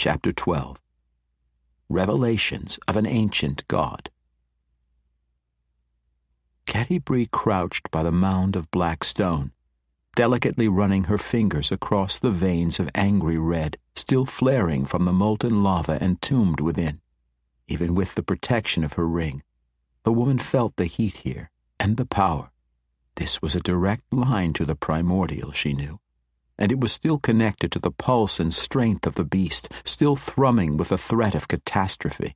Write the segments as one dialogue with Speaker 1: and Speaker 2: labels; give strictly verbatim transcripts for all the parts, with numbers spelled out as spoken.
Speaker 1: Chapter twelve. Revelations of an Ancient God. Catti Brie crouched by the mound of black stone, delicately running her fingers across the veins of angry red, still flaring from the molten lava entombed within. Even with the protection of her ring, the woman felt the heat here, and the power. This was a direct line to the primordial, she knew, and it was still connected to the pulse and strength of the beast, still thrumming with the threat of catastrophe.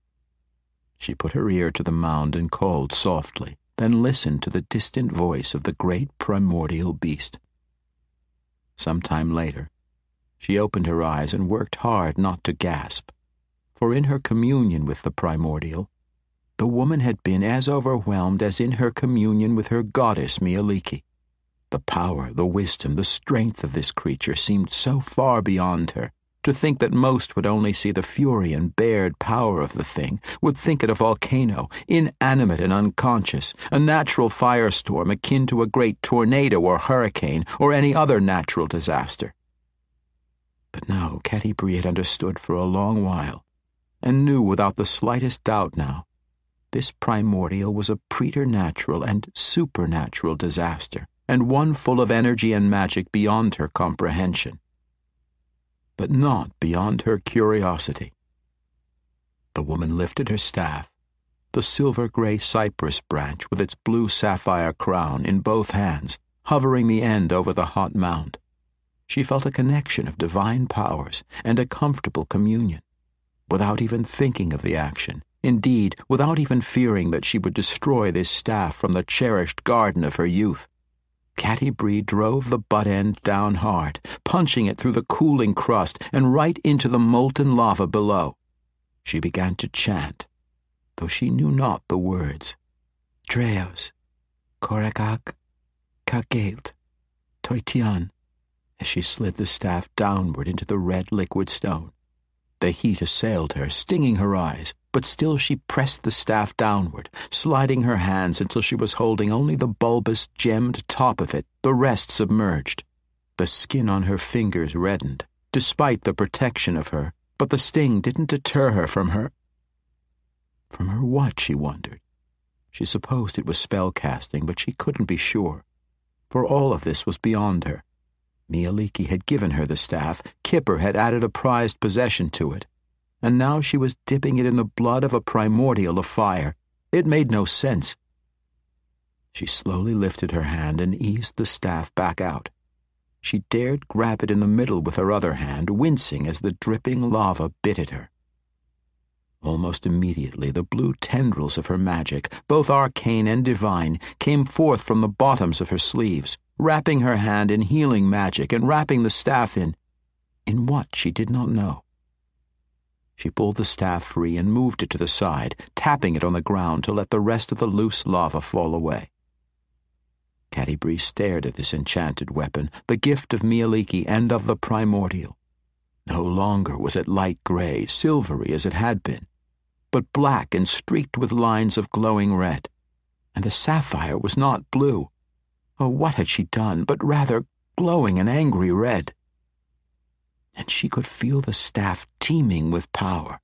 Speaker 1: She put her ear to the mound and called softly, then listened to the distant voice of the great primordial beast. Some time later, she opened her eyes and worked hard not to gasp, for in her communion with the primordial, the woman had been as overwhelmed as in her communion with her goddess Mielikki. The power, the wisdom, the strength of this creature seemed so far beyond her. To think that most would only see the fury and bared power of the thing, would think it a volcano, inanimate and unconscious, a natural firestorm akin to a great tornado or hurricane or any other natural disaster. But no, Catti Brie had understood for a long while, and knew without the slightest doubt now, this primordial was a preternatural and supernatural disaster, and one full of energy and magic beyond her comprehension, but not beyond her curiosity. The woman lifted her staff, the silver-gray cypress branch with its blue sapphire crown in both hands, hovering the end over the hot mound. She felt a connection of divine powers and a comfortable communion, without even thinking of the action, indeed, without even fearing that she would destroy this staff from the cherished garden of her youth. Catti Brie drove the butt end down hard, punching it through the cooling crust and right into the molten lava below. She began to chant, though she knew not the words. Dreos, Korakak, Kagelt, Toitian, as she slid the staff downward into the red liquid stone. The heat assailed her, stinging her eyes, but still she pressed the staff downward, sliding her hands until she was holding only the bulbous, gemmed top of it, the rest submerged. The skin on her fingers reddened, despite the protection of her, but the sting didn't deter her from her. From her what, she wondered. She supposed it was spell-casting, but she couldn't be sure, for all of this was beyond her. Mielikki had given her the staff, Kipper had added a prized possession to it, and now she was dipping it in the blood of a primordial of fire. It made no sense. She slowly lifted her hand and eased the staff back out. She dared grab it in the middle with her other hand, wincing as the dripping lava bit at her. Almost immediately the blue tendrils of her magic, both arcane and divine, came forth from the bottoms of her sleeves, wrapping her hand in healing magic and wrapping the staff in... in what she did not know. She pulled the staff free and moved it to the side, tapping it on the ground to let the rest of the loose lava fall away. Catti Brie stared at this enchanted weapon, the gift of Mielikki and of the primordial. No longer was it light gray, silvery as it had been, but black and streaked with lines of glowing red. And the sapphire was not blue. Oh, what had she done, but rather glowing an angry red. And she could feel the staff teeming with power.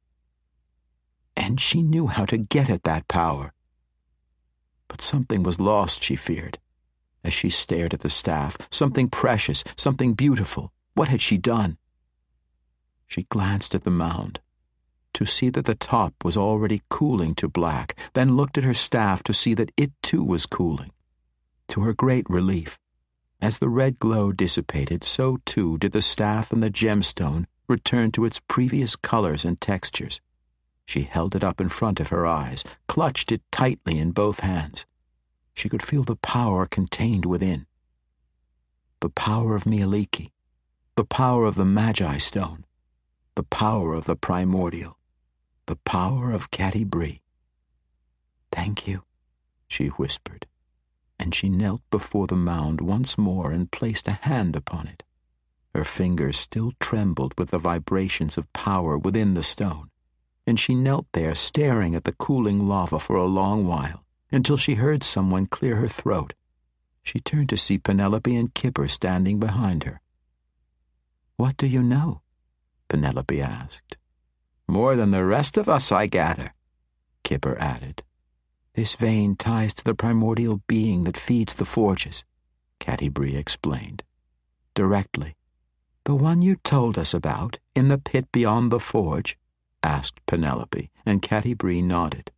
Speaker 1: And she knew how to get at that power. But something was lost, she feared, as she stared at the staff, something precious, something beautiful. What had she done? She glanced at the mound, to see that the top was already cooling to black, then looked at her staff to see that it too was cooling. To her great relief, as the red glow dissipated, so too did the staff and the gemstone return to its previous colors and textures. She held it up in front of her eyes, clutched it tightly in both hands. She could feel the power contained within. The power of Mielikki, the power of the Magi Stone, the power of the primordial, the power of Catti Brie. "Thank you," she whispered, and she knelt before the mound once more and placed a hand upon it. Her fingers still trembled with the vibrations of power within the stone, and she knelt there staring at the cooling lava for a long while, until she heard someone clear her throat. She turned to see Penelope and Kipper standing behind her. "What do you know?" Penelope asked. More than the rest of us, I gather, Kipper added. This vein ties to the primordial being that feeds the forges, Catti-brie explained. Directly. The one you told us about, in the pit beyond the forge? Asked Penelope, and Catti-brie nodded.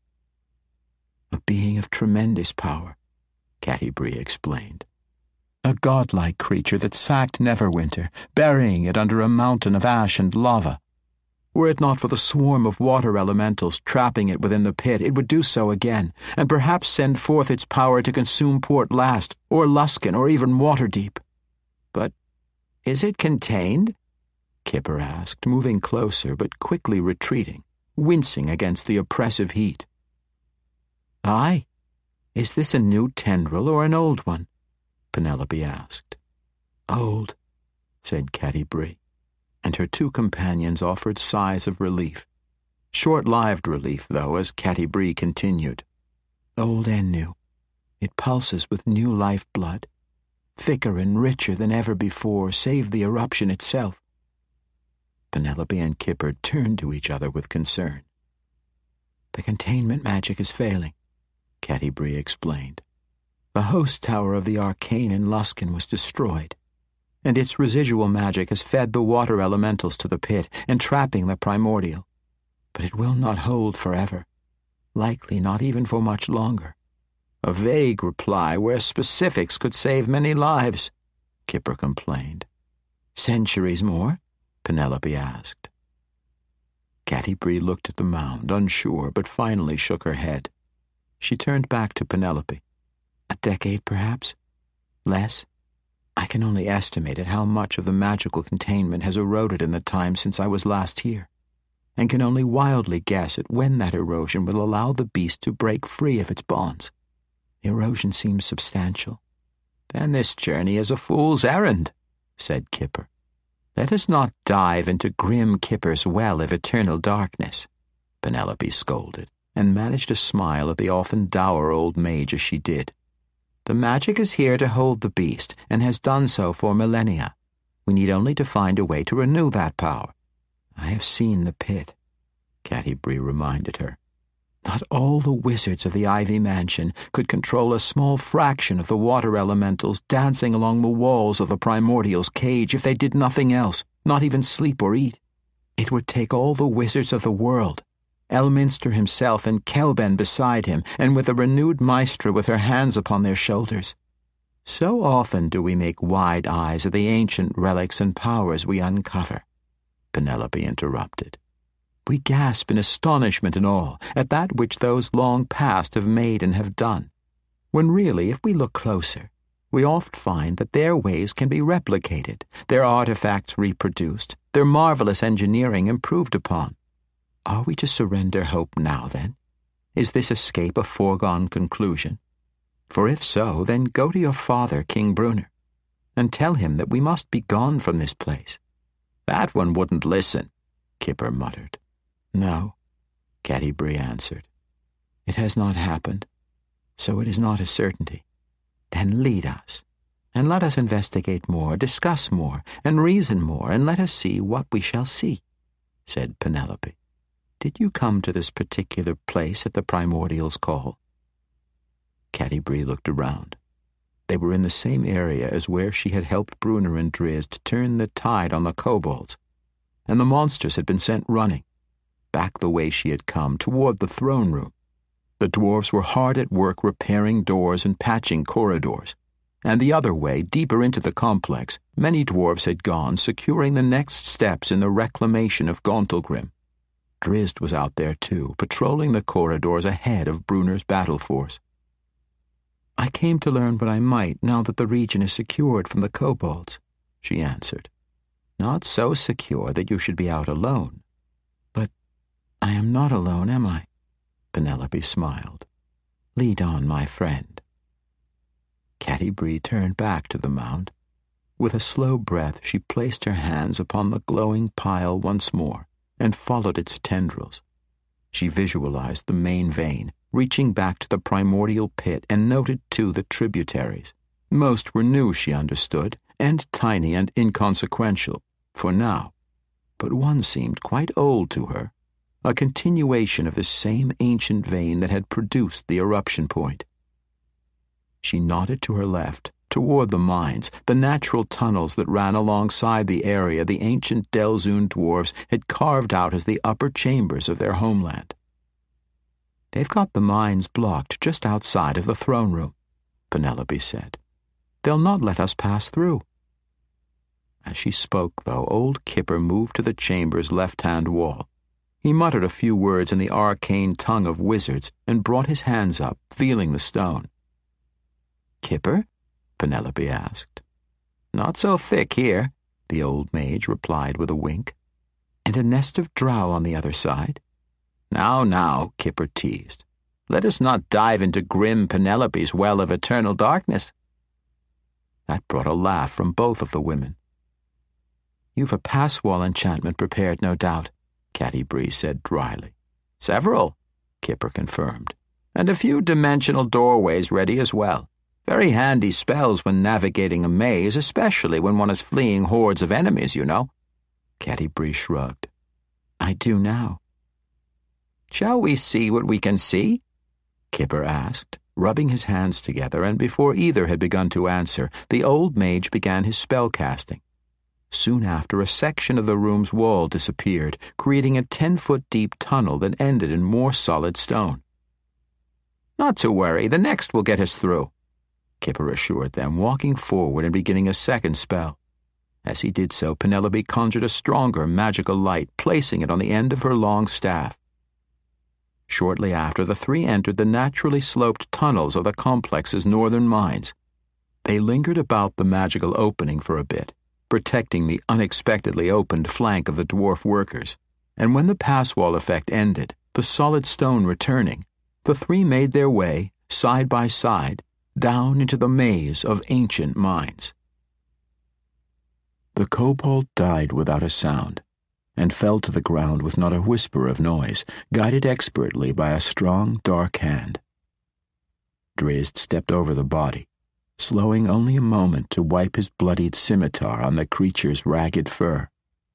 Speaker 1: A being of tremendous power, Catti-brie explained. A godlike creature that sacked Neverwinter, burying it under a mountain of ash and lava. Were it not for the swarm of water elementals trapping it within the pit, it would do so again, and perhaps send forth its power to consume Port Last, or Luskan, or even Waterdeep. But is it contained? Kipper asked, moving closer but quickly retreating, wincing against the oppressive heat. Aye. Is this a new tendril or an old one? Penelope asked. Old, said Catti-brie, and her two companions offered sighs of relief. Short-lived relief, though, as Catti-brie continued. Old and new. It pulses with new life-blood, thicker and richer than ever before, save the eruption itself. Penelope and Kipper turned to each other with concern. The containment magic is failing, Catti-brie explained. The host tower of the arcane in Luskan was destroyed, and its residual magic has fed the water elementals to the pit, entrapping the primordial. But it will not hold forever, likely not even for much longer. A vague reply where specifics could save many lives, Kipper complained. Centuries more? Penelope asked. Catti-brie looked at the mound, unsure, but finally shook her head. She turned back to Penelope. A decade, perhaps? Less? I can only estimate at how much of the magical containment has eroded in the time since I was last here, and can only wildly guess at when that erosion will allow the beast to break free of its bonds. The erosion seems substantial. Then this journey is a fool's errand, said Kipper. Let us not dive into grim Kipper's well of eternal darkness, Penelope scolded, and managed to smile at the often dour old mage as she did. The magic is here to hold the beast, and has done so for millennia. We need only to find a way to renew that power. I have seen the pit, Catti-brie reminded her. Not all the wizards of the Ivy Mansion could control a small fraction of the water elementals dancing along the walls of the Primordial's cage if they did nothing else, not even sleep or eat. It would take all the wizards of the world, Elminster himself and Kelben beside him, and with a renewed Maestra with her hands upon their shoulders. So often do we make wide eyes at the ancient relics and powers we uncover, Penelope interrupted. We gasp in astonishment and awe at that which those long past have made and have done, when really, if we look closer, we oft find that their ways can be replicated, their artifacts reproduced, their marvelous engineering improved upon. Are we to surrender hope now, then? Is this escape a foregone conclusion? For if so, then go to your father, King Bruner, and tell him that we must be gone from this place. That one wouldn't listen, Kipper muttered. No, Catti-brie answered. It has not happened, so it is not a certainty. Then lead us, and let us investigate more, discuss more, and reason more, and let us see what we shall see, said Penelope. Did you come to this particular place at the Primordial's call? Catti-brie looked around. They were in the same area as where she had helped Bruner and Drizzt turn the tide on the kobolds, and the monsters had been sent running, back the way she had come, toward the throne room. The dwarves were hard at work repairing doors and patching corridors, and the other way, deeper into the complex, many dwarves had gone, securing the next steps in the reclamation of Gauntlgrim. Drizzt was out there too, patrolling the corridors ahead of Bruner's battle force. I came to learn what I might now that the region is secured from the kobolds, she answered. Not so secure that you should be out alone. But I am not alone, am I? Penelope smiled. Lead on, my friend. Catti-brie turned back to the mound. With a slow breath, she placed her hands upon the glowing pile once more, and followed its tendrils. She visualized the main vein, reaching back to the primordial pit, and noted, too, the tributaries. Most were new, she understood, and tiny and inconsequential, for now. but one seemed quite old to her, a continuation of the same ancient vein that had produced the eruption point. She nodded to her left, toward the mines, the natural tunnels that ran alongside the area the ancient Delzoun dwarves had carved out as the upper chambers of their homeland. "They've got the mines blocked just outside of the throne room," Penelope said. "They'll not let us pass through." As she spoke, though, old Kipper moved to the chamber's left-hand wall. He muttered a few words in the arcane tongue of wizards and brought his hands up, feeling the stone. "Kipper?" Penelope asked. "Not so thick here," the old mage replied with a wink. "And a nest of drow on the other side?" "Now, now," Kipper teased. "Let us not dive into grim Penelope's well of eternal darkness." That brought a laugh from both of the women. "You've a pass-wall enchantment prepared, no doubt," Catty Bree said dryly. "Several," Kipper confirmed, "and a few dimensional doorways ready as well. Very handy spells when navigating a maze, especially when one is fleeing hordes of enemies, you know." Catty Bree shrugged. "I do now." "Shall we see what we can see?" Kipper asked, rubbing his hands together, and before either had begun to answer, the old mage began his spell casting. Soon after, a section of the room's wall disappeared, creating a ten-foot-deep tunnel that ended in more solid stone. "Not to worry, the next will get us through," Kipper assured them, walking forward and beginning a second spell. As he did so, Penelope conjured a stronger magical light, placing it on the end of her long staff. Shortly after, the three entered the naturally sloped tunnels of the complex's northern mines. They lingered about the magical opening for a bit, protecting the unexpectedly opened flank of the dwarf workers, and when the pass-wall effect ended, the solid stone returning, the three made their way, side by side, down into the maze of ancient mines. The kobold died without a sound, and fell to the ground with not a whisper of noise, guided expertly by a strong, dark hand. Drizzt stepped over the body, slowing only a moment to wipe his bloodied scimitar on the creature's ragged fur.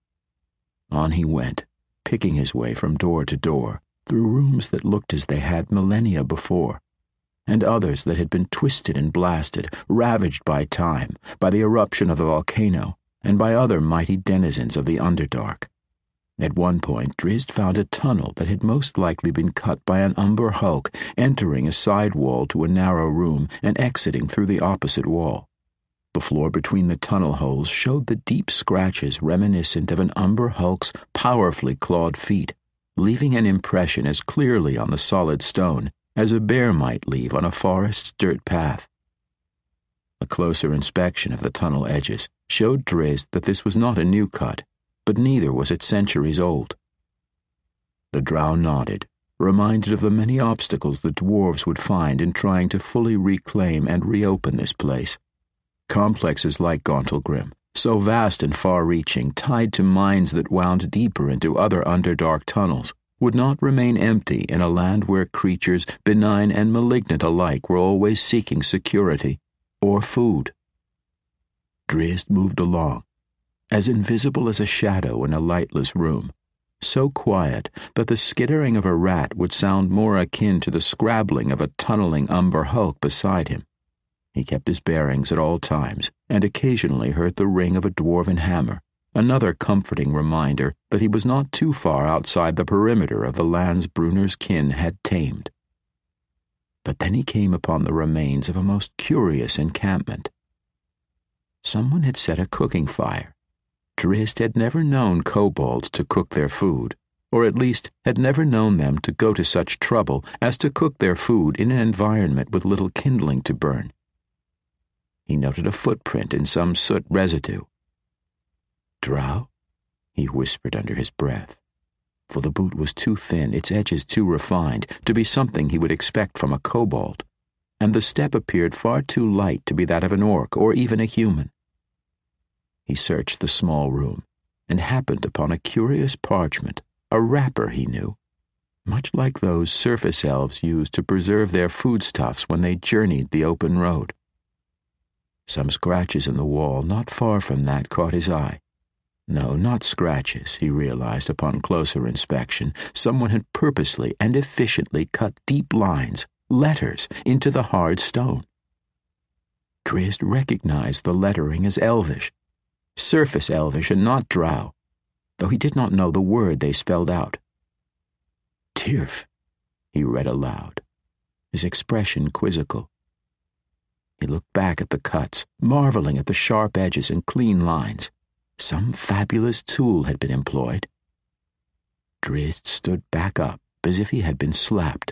Speaker 1: On he went, picking his way from door to door, through rooms that looked as they had millennia before, and others that had been twisted and blasted, ravaged by time, by the eruption of the volcano, and by other mighty denizens of the Underdark. At one point, Drizzt found a tunnel that had most likely been cut by an Umber Hulk, entering a side wall to a narrow room and exiting through the opposite wall. The floor between the tunnel holes showed the deep scratches reminiscent of an Umber Hulk's powerfully clawed feet, leaving an impression as clearly on the solid stone as a bear might leave on a forest's dirt path. A closer inspection of the tunnel edges showed Drizzt that this was not a new cut, but neither was it centuries old. The drow nodded, reminded of the many obstacles the dwarves would find in trying to fully reclaim and reopen this place. Complexes like Gauntlgrim, so vast and far-reaching, tied to mines that wound deeper into other Underdark tunnels, would not remain empty in a land where creatures, benign and malignant alike, were always seeking security or food. Drizzt moved along, as invisible as a shadow in a lightless room, so quiet that the skittering of a rat would sound more akin to the scrabbling of a tunneling Umber Hulk beside him. He kept his bearings at all times, and occasionally heard the ring of a dwarven hammer, another comforting reminder that he was not too far outside the perimeter of the lands Bruner's kin had tamed. But then he came upon the remains of a most curious encampment. Someone had set a cooking fire. Drizzt had never known kobolds to cook their food, or at least had never known them to go to such trouble as to cook their food in an environment with little kindling to burn. He noted a footprint in some soot residue. "Drow?" he whispered under his breath, for the boot was too thin, its edges too refined, to be something he would expect from a kobold, and the step appeared far too light to be that of an orc or even a human. He searched the small room, and happened upon a curious parchment, a wrapper he knew, much like those surface elves used to preserve their foodstuffs when they journeyed the open road. Some scratches in the wall not far from that caught his eye. No, not scratches, he realized upon closer inspection. Someone had purposely and efficiently cut deep lines, letters, into the hard stone. Drizzt recognized the lettering as Elvish, surface Elvish and not Drow, though he did not know the word they spelled out. Tirf, he read aloud, his expression quizzical. He looked back at the cuts, marveling at the sharp edges and clean lines. Some fabulous tool had been employed. Drizzt stood back up as if he had been slapped.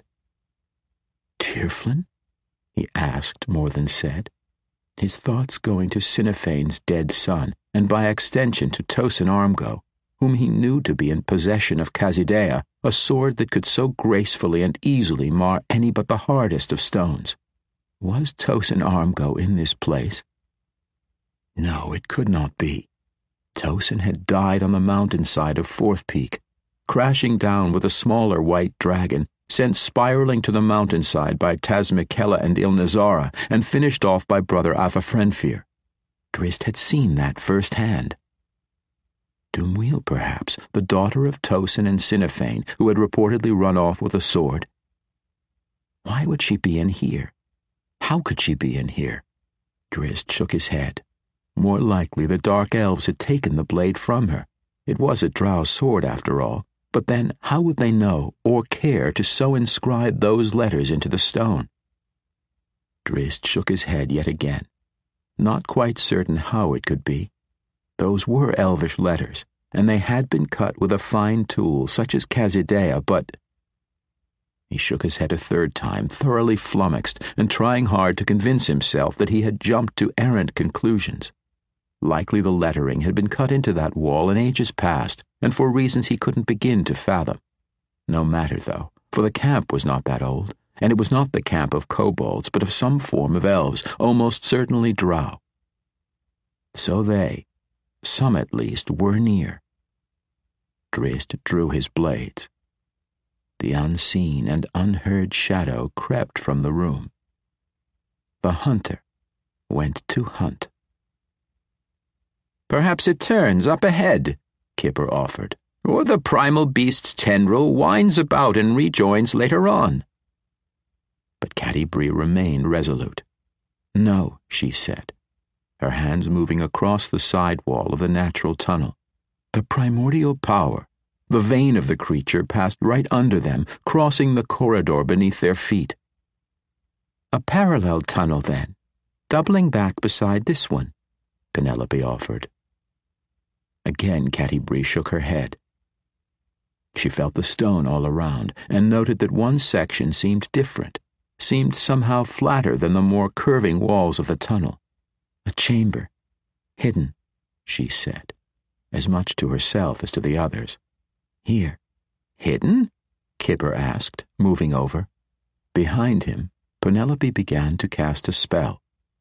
Speaker 1: Tirflin? He asked more than said, his thoughts going to Sinephane's dead son, and by extension to Tosin Armgo, whom he knew to be in possession of Khazidea, a sword that could so gracefully and easily mar any but the hardest of stones. Was Tosin Armgo in this place? No, it could not be. Tosin had died on the mountainside of Fourth Peak, crashing down with a smaller white dragon, sent spiraling to the mountainside by Tazmikella and Ilnazara, and finished off by Brother Avafrenfir. Drizzt had seen that firsthand. Dumweel, perhaps, the daughter of Tosin and Sinephane, who had reportedly run off with a sword. Why would she be in here? How could she be in here? Drizzt shook his head. More likely the Dark Elves had taken the blade from her. It was a Drow sword, after all. But then, how would they know or care to so inscribe those letters into the stone? Drizzt shook his head yet again, not quite certain how it could be. Those were Elvish letters, and they had been cut with a fine tool such as Khazidea, but... He shook his head a third time, thoroughly flummoxed, and trying hard to convince himself that he had jumped to errant conclusions. Likely the lettering had been cut into that wall in ages past, and for reasons he couldn't begin to fathom. No matter, though, for the camp was not that old, and it was not the camp of kobolds, but of some form of elves, almost certainly Drow. So they, some at least, were near. Drizzt drew his blades. The unseen and unheard shadow crept from the room. The hunter went to hunt. "Perhaps it turns up ahead," Kipper offered, "or the primal beast's tendril winds about and rejoins later on." But Catti-brie remained resolute. "No," she said, her hands moving across the side wall of the natural tunnel. The primordial power, the vein of the creature, passed right under them, crossing the corridor beneath their feet. "A parallel tunnel, then, doubling back beside this one," Penelope offered. Again Catti-brie shook her head. She felt the stone all around, and noted that one section seemed different, seemed somehow flatter than the more curving walls of the tunnel. A chamber, hidden, she said, as much to herself as to the others. "Here." "Hidden?" Kipper asked, moving over. Behind him, Penelope began to cast a spell.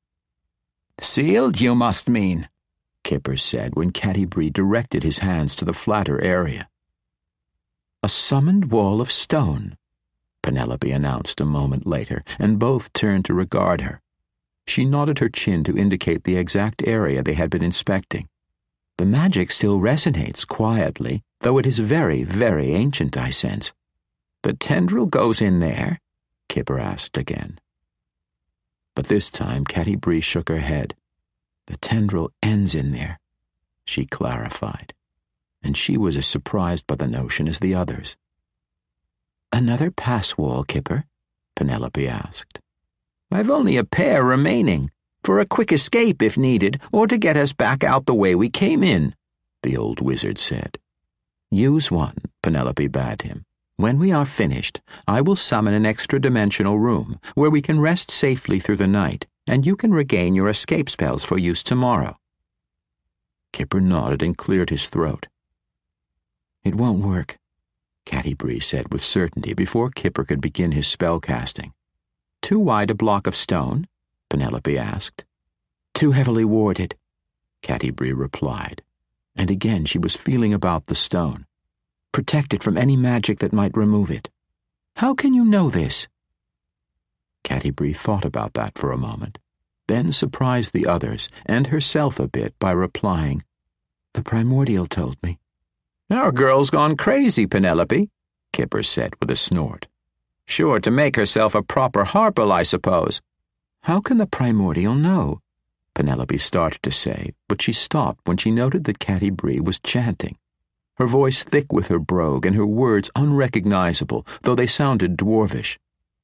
Speaker 1: "Sealed, you must mean," Kipper said when Catti-brie directed his hands to the flatter area. "A summoned wall of stone," Penelope announced a moment later, and both turned to regard her. She nodded her chin to indicate the exact area they had been inspecting. "The magic still resonates quietly, though it is very, very ancient, I sense." "The tendril goes in there?" Kipper asked again. But this time Catti-brie shook her head. "The tendril ends in there," she clarified, and she was as surprised by the notion as the others. "Another pass wall, Kipper?" Penelope asked. "I've only a pair remaining, for a quick escape if needed, or to get us back out the way we came in," the old wizard said. "Use one," Penelope bade him. "When we are finished, I will summon an extra-dimensional room where we can rest safely through the night, and you can regain your escape spells for use tomorrow." Kipper nodded and cleared his throat. "It won't work," Catti-brie said with certainty before Kipper could begin his spell casting. "Too wide a block of stone?" Penelope asked. "Too heavily warded," Catti-brie replied, and again she was feeling about the stone. "Protected from any magic that might remove it." "How can you know this?" Catti-brie thought about that for a moment, then surprised the others and herself a bit by replying, The primordial told me. Our girl's gone crazy, Penelope, Kipper said with a snort. Sure to make herself a proper harper, I suppose. How can the primordial know? Penelope started to say, but she stopped when she noted that Catty Bree was chanting, her voice thick with her brogue and her words unrecognizable, though they sounded dwarvish.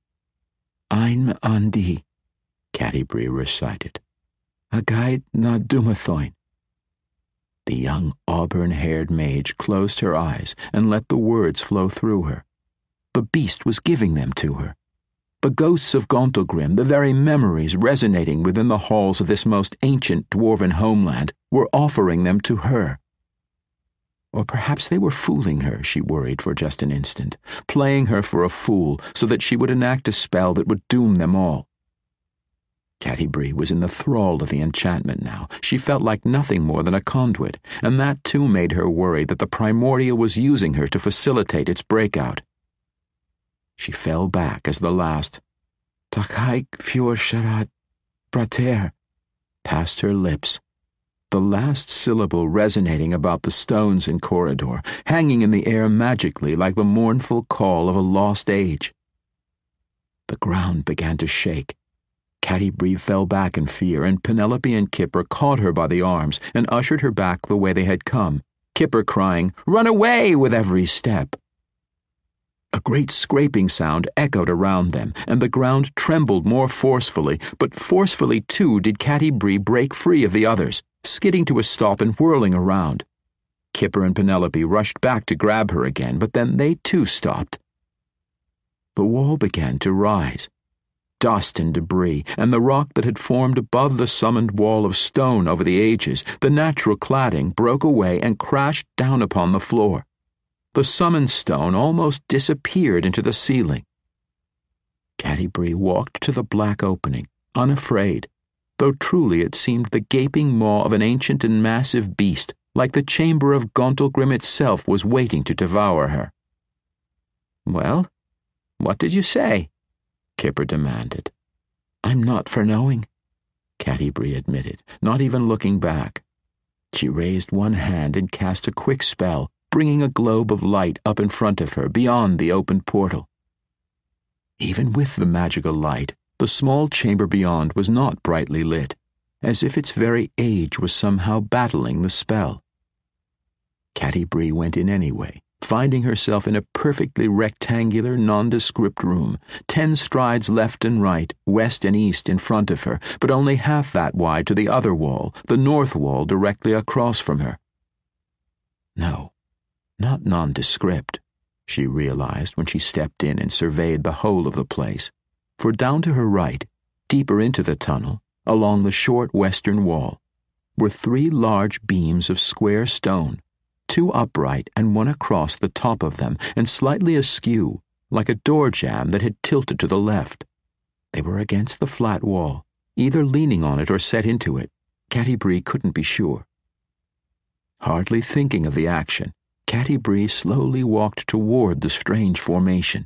Speaker 1: Ein Andi, Catty Bree recited. A guide na Dumathoin. The young auburn-haired mage closed her eyes and let the words flow through her. The beast was giving them to her. The ghosts of Gauntlgrim, the very memories resonating within the halls of this most ancient dwarven homeland, were offering them to her. Or perhaps they were fooling her, she worried for just an instant, playing her for a fool so that she would enact a spell that would doom them all. Catty Bree was in the thrall of the enchantment now. She felt like nothing more than a conduit, and that too made her worry that the primordial was using her to facilitate its breakout. She fell back as the last Takhaik Fjord Sharat Prater passed her lips, the last syllable resonating about the stones in corridor, hanging in the air magically like the mournful call of a lost age. The ground began to shake. Catty Bree fell back in fear, and Penelope and Kipper caught her by the arms and ushered her back the way they had come, Kipper crying, "Run away!" with every step. A great scraping sound echoed around them, and the ground trembled more forcefully, but forcefully too did Catty Bree break free of the others, skidding to a stop and whirling around. Kipper and Penelope rushed back to grab her again, but then they too stopped. The wall began to rise. Dust and debris, and the rock that had formed above the summoned wall of stone over the ages, the natural cladding, broke away and crashed down upon the floor. The summoned stone almost disappeared into the ceiling. Catty Bree walked to the black opening, unafraid, though truly it seemed the gaping maw of an ancient and massive beast, like the chamber of Gauntlgrim itself was waiting to devour her. "Well, what did you say?" Kipper demanded. "I'm not for knowing," Catty Bree admitted, not even looking back. She raised one hand and cast a quick spell, bringing a globe of light up in front of her beyond the opened portal. Even with the magical light, the small chamber beyond was not brightly lit, as if its very age was somehow battling the spell. Catty Bree went in anyway, finding herself in a perfectly rectangular, nondescript room, ten strides left and right, west and east in front of her, but only half that wide to the other wall, the north wall directly across from her. No, not nondescript, she realized when she stepped in and surveyed the whole of the place, for down to her right, deeper into the tunnel, along the short western wall, were three large beams of square stone, two upright and one across the top of them and slightly askew, like a door jamb that had tilted to the left. They were against the flat wall, either leaning on it or set into it. Catty Bree couldn't be sure. Hardly thinking of the action, Catty Bree slowly walked toward the strange formation.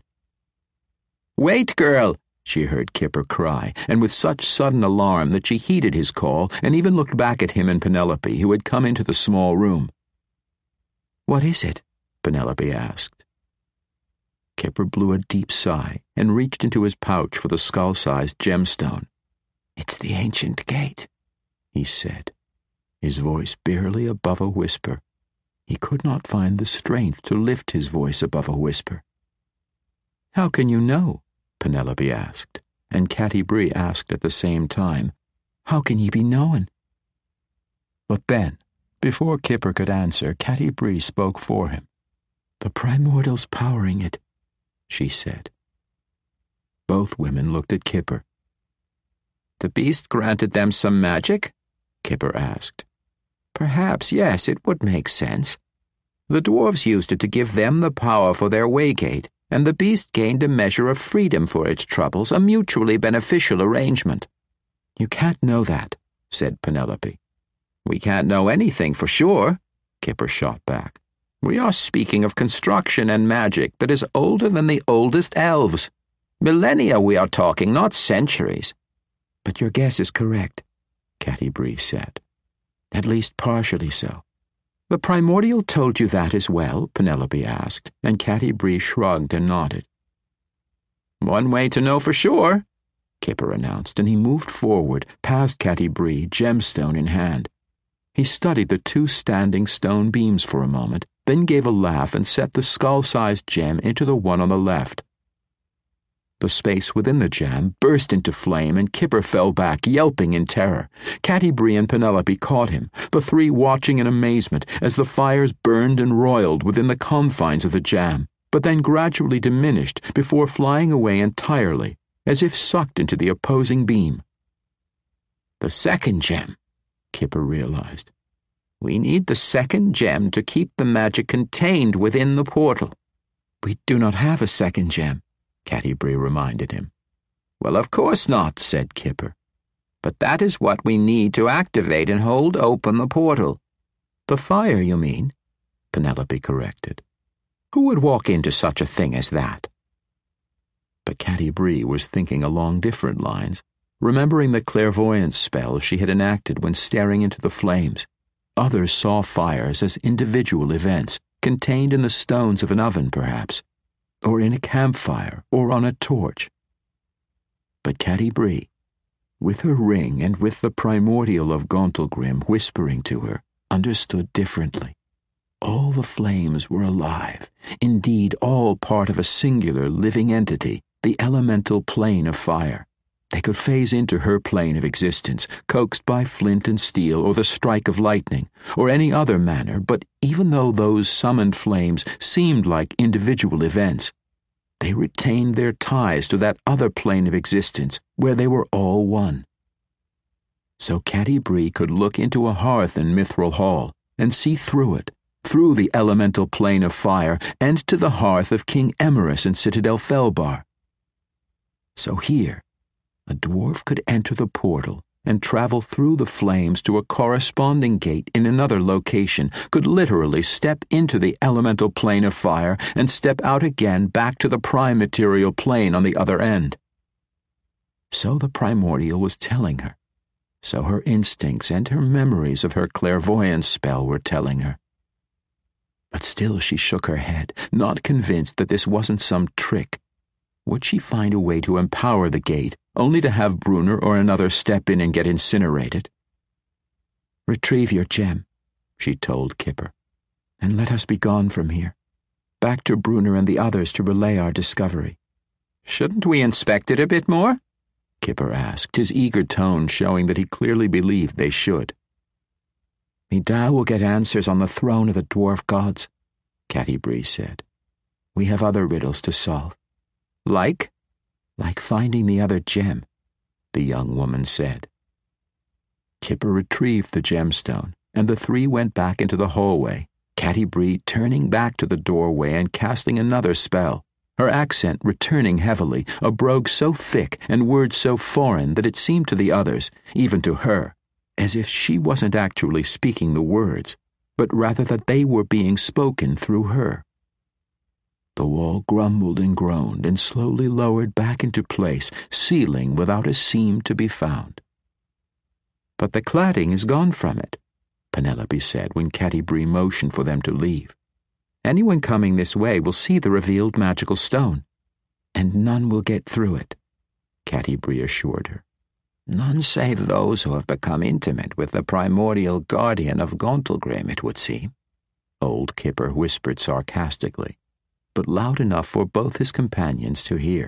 Speaker 1: "Wait, girl!" she heard Kipper cry, and with such sudden alarm that she heeded his call and even looked back at him and Penelope, who had come into the small room. "What is it?" Penelope asked. Kipper blew a deep sigh and reached into his pouch for the skull-sized gemstone. "It's the ancient gate," he said, his voice barely above a whisper. He could not find the strength to lift his voice above a whisper. "How can you know?" Penelope asked, and Catty Bree asked at the same time, "How can ye be knowin'?" But then, before Kipper could answer, Catty Bree spoke for him. "The primordial's powering it," she said. Both women looked at Kipper. "The beast granted them some magic?" Kipper asked. "Perhaps, yes, it would make sense. The dwarves used it to give them the power for their waygate, and the beast gained a measure of freedom for its troubles, a mutually beneficial arrangement." "You can't know that," said Penelope. "We can't know anything for sure," Kipper shot back. "We are speaking of construction and magic that is older than the oldest elves. Millennia we are talking, not centuries." "But your guess is correct," Catty Bree said. "At least partially so. The primordial told you that as well? Penelope asked, and Catti Bree shrugged and nodded. One way to know for sure, Kipper announced, and he moved forward, past Catti Bree, gemstone in hand. He studied the two standing stone beams for a moment, then gave a laugh and set the skull-sized gem into the one on the left. The space within the gem burst into flame, and Kipper fell back, yelping in terror. Catti Bree and Penelope caught him, the three watching in amazement as the fires burned and roiled within the confines of the gem, but then gradually diminished before flying away entirely, as if sucked into the opposing beam. The second gem, Kipper realized. We need the second gem to keep the magic contained within the portal. We do not have a second gem, Catti Bree reminded him. Well, of course not, said Kipper. But that is what we need to activate and hold open the portal. The fire, you mean? Penelope corrected. Who would walk into such a thing as that? But Catti Bree was thinking along different lines, remembering the clairvoyance spell she had enacted when staring into the flames. Others saw fires as individual events, contained in the stones of an oven, perhaps, or in a campfire, or on a torch. But Catti Bree, with her ring and with the primordial of Gauntlgrim whispering to her, understood differently. All the flames were alive, indeed all part of a singular living entity, the elemental plane of fire. They could phase into her plane of existence, coaxed by flint and steel or the strike of lightning, or any other manner, but even though those summoned flames seemed like individual events, they retained their ties to that other plane of existence where they were all one. So Catti Bree could look into a hearth in Mithril Hall and see through it, through the elemental plane of fire, and to the hearth of King Emrys in Citadel Felbar. So here, a dwarf could enter the portal and travel through the flames to a corresponding gate in another location, could literally step into the elemental plane of fire and step out again back to the prime material plane on the other end. So the primordial was telling her. So her instincts and her memories of her clairvoyance spell were telling her. But still she shook her head, not convinced that this wasn't some trick. Would she find a way to empower the gate, only to have Brunner or another step in and get incinerated? Retrieve your gem, she told Kipper, and let us be gone from here, back to Brunner and the others to relay our discovery. Shouldn't we inspect it a bit more? Kipper asked, his eager tone showing that he clearly believed they should. Midal will get answers on the throne of the dwarf gods, Catti Bree said. We have other riddles to solve. Like? Like finding the other gem, the young woman said. Kipper retrieved the gemstone, and the three went back into the hallway, Catti Bree turning back to the doorway and casting another spell, her accent returning heavily, a brogue so thick and words so foreign that it seemed to the others, even to her, as if she wasn't actually speaking the words, but rather that they were being spoken through her. The wall grumbled and groaned and slowly lowered back into place, sealing without a seam to be found. But the cladding is gone from it, Penelope said when Catti Bree motioned for them to leave. Anyone coming this way will see the revealed magical stone, and none will get through it, Catti Bree assured her. None save those who have become intimate with the primordial guardian of Gauntlgrim, it would seem, old Kipper whispered sarcastically, but loud enough for both his companions to hear.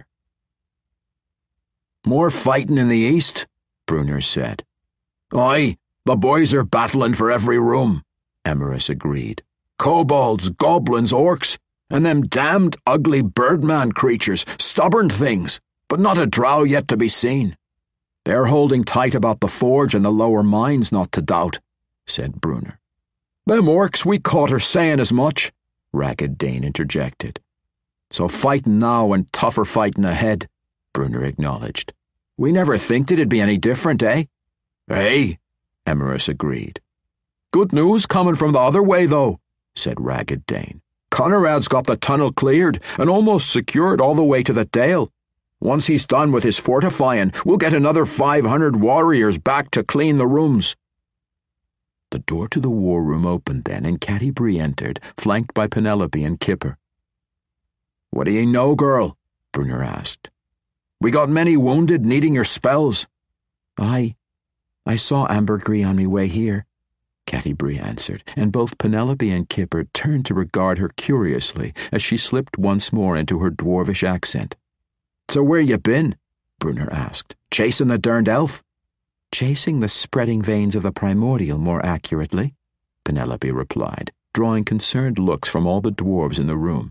Speaker 1: More fighting in the east, Brunner said. Aye, the boys are battling for every room, Emrys agreed. Kobolds, goblins, orcs, and them damned ugly birdman creatures, stubborn things, but not a drow yet to be seen. They're holding tight about the forge and the lower mines, not to doubt, said Brunner. Them orcs we caught are saying as much, Ragged Dane interjected. So fighting now and tougher fighting ahead, Brunner acknowledged. We never thinked it'd be any different, eh? Eh, Emrys agreed. Good news coming from the other way, though, said Ragged Dane. Conrad's got the tunnel cleared and almost secured all the way to the Dale. Once he's done with his fortifying, we'll get another five hundred warriors back to clean the rooms. The door to the war room opened then, and Catti Brie entered, flanked by Penelope and Kipper.
Speaker 2: "What do ye know, girl?" Brunner asked. "We got many wounded needing your spells."
Speaker 1: I... I saw ambergris on me way here," Catti Brie answered, and both Penelope and Kipper turned to regard her curiously as she slipped once more into her dwarvish accent.
Speaker 2: "So where you been?" Brunner asked. "Chasing the derned elf?"
Speaker 1: "Chasing the spreading veins of the primordial, more accurately," Penelope replied, drawing concerned looks from all the dwarves in the room.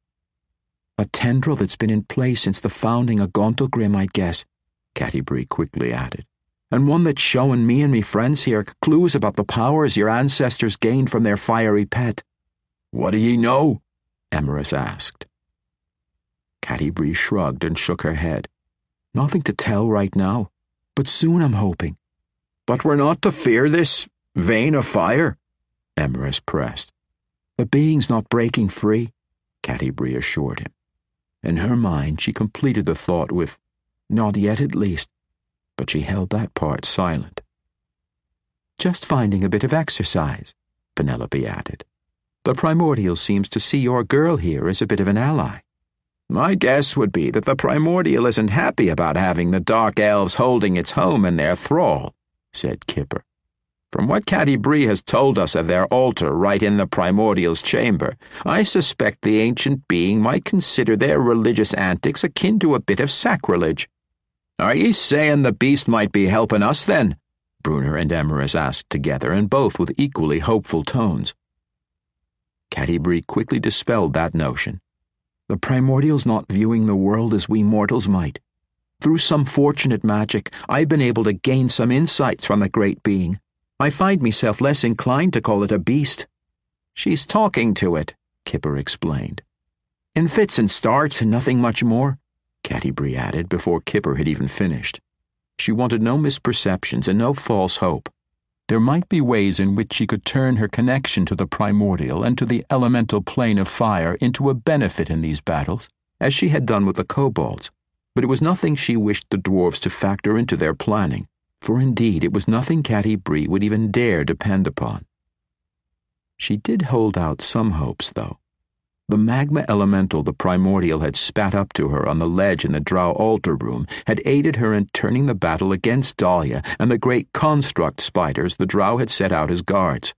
Speaker 1: "A tendril that's been in place since the founding of Gauntlgrim, I'd guess," Catti Brie quickly added, "and one that's showing me and me friends here clues about the powers your ancestors gained from their fiery pet."
Speaker 2: "What do ye know?"
Speaker 1: Emrys asked. Catti Brie shrugged and shook her head. "Nothing to tell right now, but soon, I'm hoping."
Speaker 2: "But we're not to fear this vein of fire?"
Speaker 1: Emrys pressed. "The being's not breaking free," Catti Brie assured him. In her mind, she completed the thought with, "Not yet, at least," but she held that part silent. "Just finding a bit of exercise," Penelope added. "The primordial seems to see your girl here as a bit of an ally."
Speaker 2: "My guess would be that the primordial isn't happy about having the dark elves holding its home in their thrall," said Kipper. "From what Catti Brie has told us of their altar right in the primordial's chamber, I suspect the ancient being might consider their religious antics akin to a bit of sacrilege." "Are ye saying the beast might be helping us, then?" Brunner and Emrys asked together, and both with equally hopeful tones.
Speaker 1: Catti Brie quickly dispelled that notion. "The primordial's not viewing the world as we mortals might. Through some fortunate magic, I've been able to gain some insights from the great being. I find myself less inclined to call it a beast."
Speaker 2: "She's talking to it," Kipper explained.
Speaker 1: "In fits and starts and nothing much more," Catti Brie added before Kipper had even finished. She wanted no misperceptions and no false hope. There might be ways in which she could turn her connection to the primordial and to the elemental plane of fire into a benefit in these battles, as she had done with the kobolds, but it was nothing she wished the dwarves to factor into their planning, for indeed it was nothing Catti Brie would even dare depend upon. She did hold out some hopes, though. The magma elemental the primordial had spat up to her on the ledge in the drow altar room had aided her in turning the battle against Dahlia and the great construct spiders the drow had set out as guards.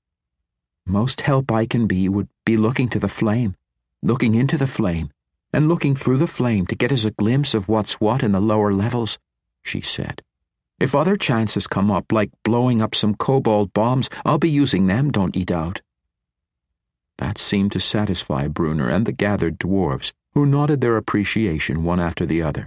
Speaker 1: "Most help I can be would be looking to the flame, looking into the flame, and looking through the flame to get us a glimpse of what's what in the lower levels," she said. "If other chances come up, like blowing up some kobold bombs, I'll be using them, don't ye doubt." That seemed to satisfy Brunner and the gathered dwarves, who nodded their appreciation one after the other.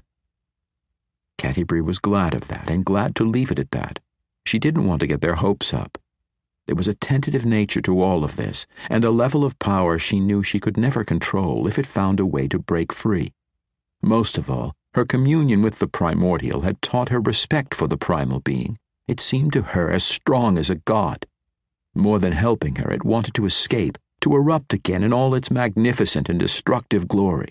Speaker 1: Catti Brie was glad of that, and glad to leave it at that. She didn't want to get their hopes up. There was a tentative nature to all of this, and a level of power she knew she could never control if it found a way to break free. Most of all, her communion with the primordial had taught her respect for the primal being. It seemed to her as strong as a god. More than helping her, it wanted to escape, to erupt again in all its magnificent and destructive glory.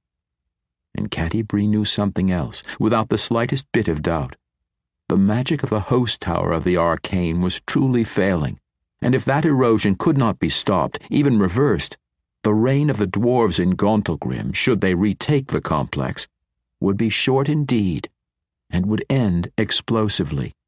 Speaker 1: And Catti Brie knew something else, without the slightest bit of doubt. The magic of the host tower of the arcane was truly failing, and if that erosion could not be stopped, even reversed, the reign of the dwarves in Gauntlgrim, should they retake the complex, would be short indeed, and would end explosively.